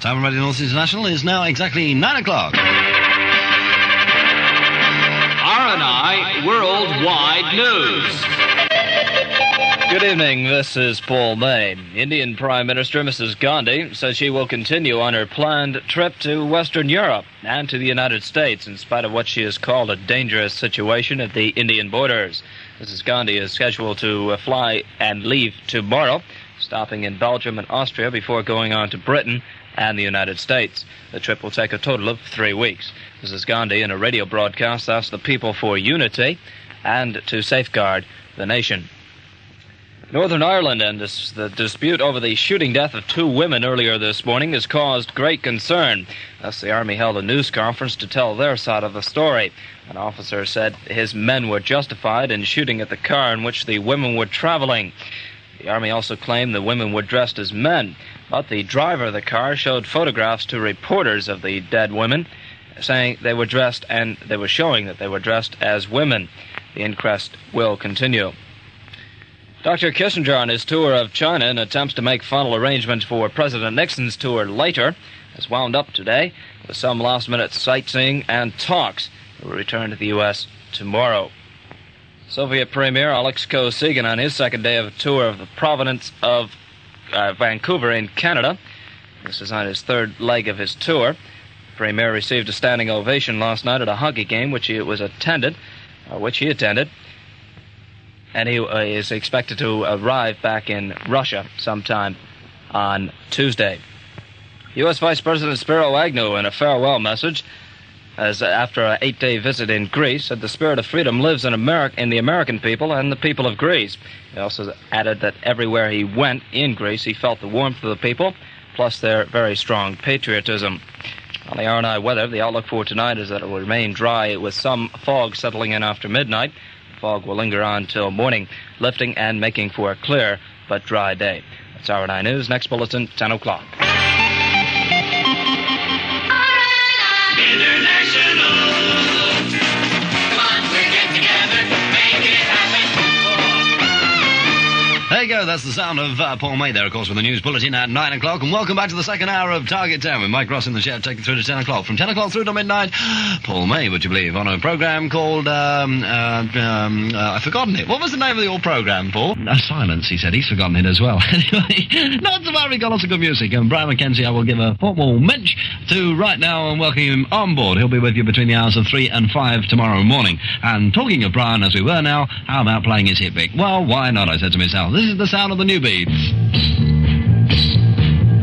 Time on Radio North International is now exactly 9 o'clock. RNI Worldwide News. Good evening, this is Paul May. Indian Prime Minister Mrs. Gandhi says she will continue on her planned trip to Western Europe and to the United States in spite of what she has called a dangerous situation at the Indian borders. Mrs. Gandhi is scheduled to fly and leave tomorrow, stopping in Belgium and Austria before going on to Britain and the United States. The trip will take a total of 3 weeks. Mrs. Gandhi, in a radio broadcast, asked the people for unity and to safeguard the nation. Northern Ireland and the dispute over the shooting death of 2 women earlier this morning has caused great concern. Thus, the Army held a news conference to tell their side of the story. An officer said his men were justified in shooting at the car in which the women were traveling. The Army also claimed the women were dressed as men, but the driver of the car showed photographs to reporters of the dead women, saying they were dressed, and they were showing that they were dressed as women. The inquest will continue. Dr. Kissinger, on his tour of China in attempts to make final arrangements for President Nixon's tour later, has wound up today with some last-minute sightseeing and talks. He will return to the U.S. tomorrow. Soviet Premier Alex Kosygin, on his second day of a tour of the province of Vancouver in Canada. This is on his third leg of his tour. The Premier received a standing ovation last night at a hockey game which he attended. And he is expected to arrive back in Russia sometime on Tuesday. U.S. Vice President Spiro Agnew, in a farewell message, after an 8-day visit in Greece, said the spirit of freedom lives in the American people and the people of Greece. He also added that everywhere he went in Greece, he felt the warmth of the people, plus their very strong patriotism. On the RNI weather, the outlook for tonight is that it will remain dry with some fog settling in after midnight. Fog will linger on till morning, lifting and making for a clear but dry day. That's RNI News. Next bulletin, 10 o'clock. There you go, that's the sound of Paul May there, of course, with the news bulletin at 9 o'clock. And welcome back to the second hour of Target 10 with Mike Ross in the shed, taking through to 10 o'clock. From 10 o'clock through to midnight, Paul May, would you believe, on a programme called, I've forgotten it. What was the name of the old programme, Paul? Silence, he said. He's forgotten it as well. Anyway, not to worry, got lots of good music. And Brian McKenzie, I will give a formal mensch to right now and welcome him on board. He'll be with you between the hours of 3 and 5 tomorrow morning. And talking of Brian, as we were now, how about playing his hit pick? Well, why not, I said to myself. This is the sound of the new beats.